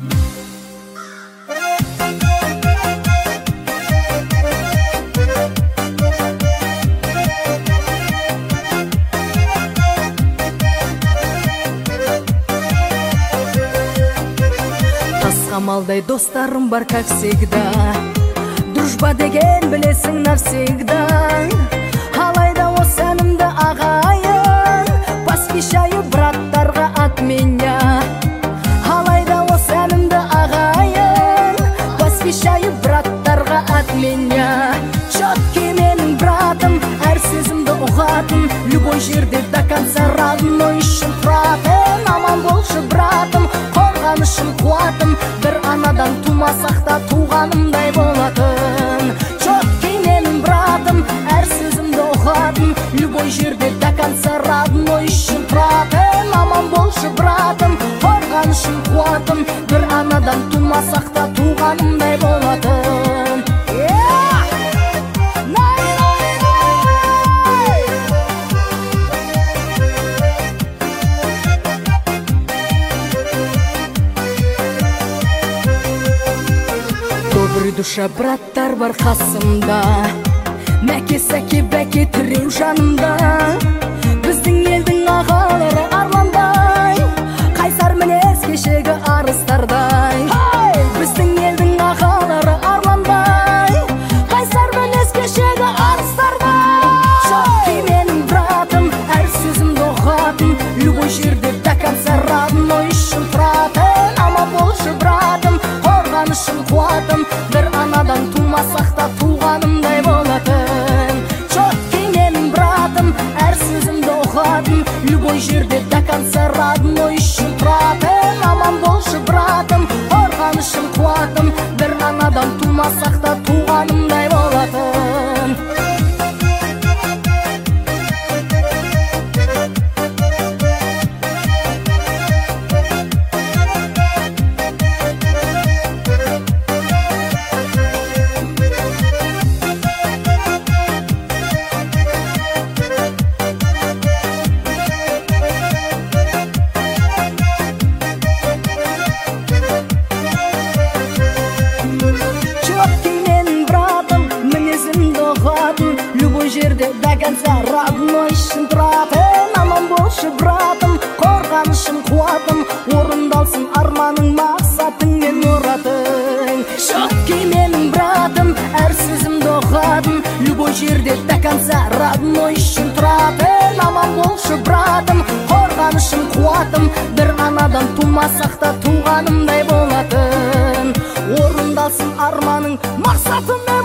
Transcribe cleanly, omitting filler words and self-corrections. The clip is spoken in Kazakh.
Малдай достарым бар, как всегда. Дружба деген білесің навсегда. Алайда осы әнімді ағайын посвящаю браттарға от меня. Алайда осы әнімді ағайын посвящаю браттарға от меня. Четкий менің братым, әр сөзімді ұғатын, любой жерде до конца родной үшін тұратын. Аман болшы братым, қорғанышым қуатым, бір анадан тумасақ та туғанымдай болатын. Четкий менің братым, әр сөзімді ұғатын, любой жерде до конца родной үшін тұратын. Аман болшы братым, қорғанышым қуатым, бір анадан тумасақ та туғанымдай болатын. Добрый душа браттар бар қасымда, мәке сәке бәке тіреу жанымда. Біздің елдің ағалары арландай, қайсар мінез кешегі арыстардай. Біздің елдің ағалары арландай, қайсар мінез кешегі арыстардай. Четкий менің братым, әр сөзімді ұғатын, любой жерде до конца родной үшін тұратын. Аман болшы братым, қорғанышым қуатым, бір анадан тумасақ та туғанымдай болатын. Четкий менің братым, әр сөзімді ұғатын, любой жерде до конца родной үшін тұратын. Аман болшы братым, қорғанышым қуатым, бір анадан тумасақ та туғанымдай болатын. Жерде до конца родной үшін тұратын. Аман болшы братым, қорғанышым қуатым, орындалсын арманың, мақсатың мен мұратың. Четкий менің братым, әр сөзімді ұғатын, любой жерде до конца родной үшін тұратын. Аман болшы братым, қорғанышым қуатым, бір анадан тумасақ та туғанымдай болатын. Орындалсын арманың, мақсатың мен